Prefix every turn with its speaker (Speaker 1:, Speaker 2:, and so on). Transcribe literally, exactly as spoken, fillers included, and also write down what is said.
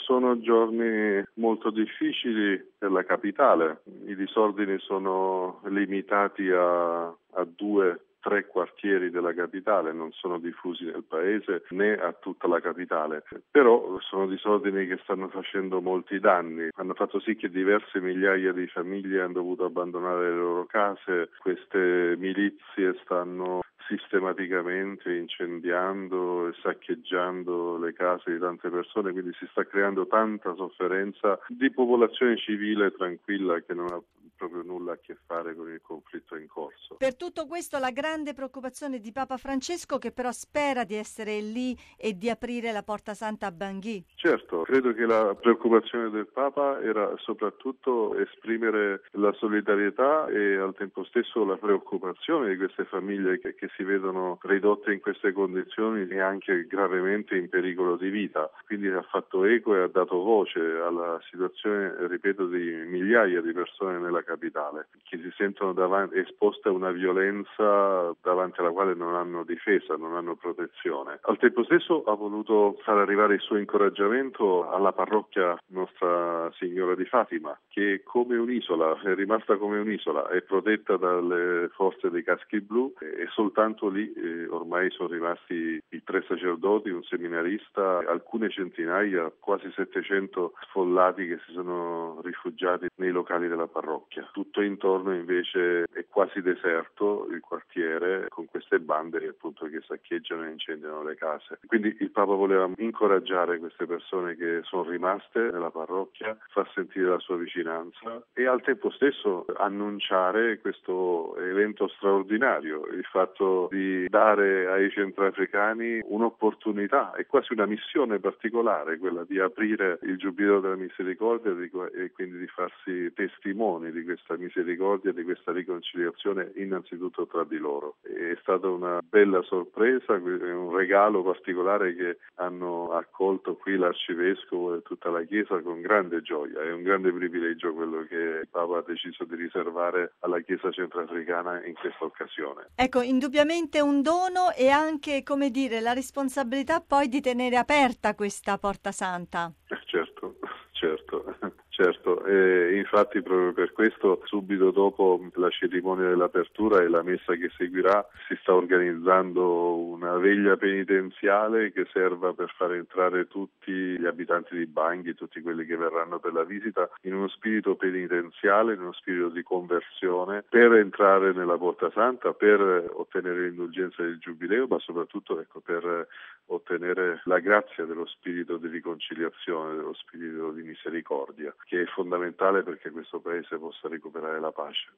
Speaker 1: Sono giorni molto difficili per la capitale. I disordini sono limitati a, a due tre quartieri della capitale, non sono diffusi nel paese né a tutta la capitale, però sono disordini che stanno facendo molti danni, hanno fatto sì che diverse migliaia di famiglie hanno dovuto abbandonare le loro case, queste milizie stanno sistematicamente incendiando e saccheggiando le case di tante persone, quindi si sta creando tanta sofferenza di popolazione civile tranquilla che non ha proprio nulla a che fare con il conflitto in corso.
Speaker 2: Per tutto questo la grande preoccupazione di Papa Francesco, che però spera di essere lì e di aprire la Porta Santa a Bangui.
Speaker 1: Certo, credo che la preoccupazione del Papa era soprattutto esprimere la solidarietà e al tempo stesso la preoccupazione di queste famiglie che, che si vedono ridotte in queste condizioni e anche gravemente in pericolo di vita. Quindi ha fatto eco e ha dato voce alla situazione, ripeto, di migliaia di persone nella capitale che si sentono davanti, esposte a una violenza davanti alla quale non hanno difesa, non hanno protezione. Al tempo stesso ha voluto far arrivare il suo incoraggiamento alla parrocchia Nostra Signora di Fatima, che è come un'isola, è rimasta come un'isola, è protetta dalle forze dei caschi blu e soltanto lì eh, ormai sono rimasti i tre sacerdoti, un seminarista, alcune centinaia, quasi settecento sfollati che si sono rifugiati nei locali della parrocchia. Tutto intorno invece è quasi deserto il quartiere con queste bande appunto che saccheggiano e incendiano le case. Quindi il Papa voleva incoraggiare queste persone che sono rimaste nella parrocchia, far sentire la sua vicinanza e al tempo stesso annunciare questo evento straordinario, il fatto di dare ai centroafricani un'opportunità, è quasi una missione particolare, quella di aprire il Giubileo della Misericordia e quindi di farsi testimoni di questa misericordia, di questa riconciliazione innanzitutto tra di loro. È stata una bella sorpresa, un regalo particolare che hanno accolto qui l'arcivescovo e tutta la Chiesa con grande gioia. È un grande privilegio quello che il Papa ha deciso di riservare alla Chiesa centroafricana in questa occasione.
Speaker 2: Ecco, indubbiamente un dono e anche, come dire, la responsabilità poi di tenere aperta questa Porta Santa.
Speaker 1: Eh, certo, certo. Certo, e infatti proprio per questo subito dopo la cerimonia dell'apertura e la messa che seguirà si sta organizzando una veglia penitenziale che serva per far entrare tutti gli abitanti di Bangui, tutti quelli che verranno per la visita, in uno spirito penitenziale, in uno spirito di conversione, per entrare nella Porta Santa, per ottenere l'indulgenza del Giubileo, ma soprattutto ecco, per ottenere la grazia dello spirito di riconciliazione, dello spirito di misericordia, che è fondamentale perché questo paese possa recuperare la pace.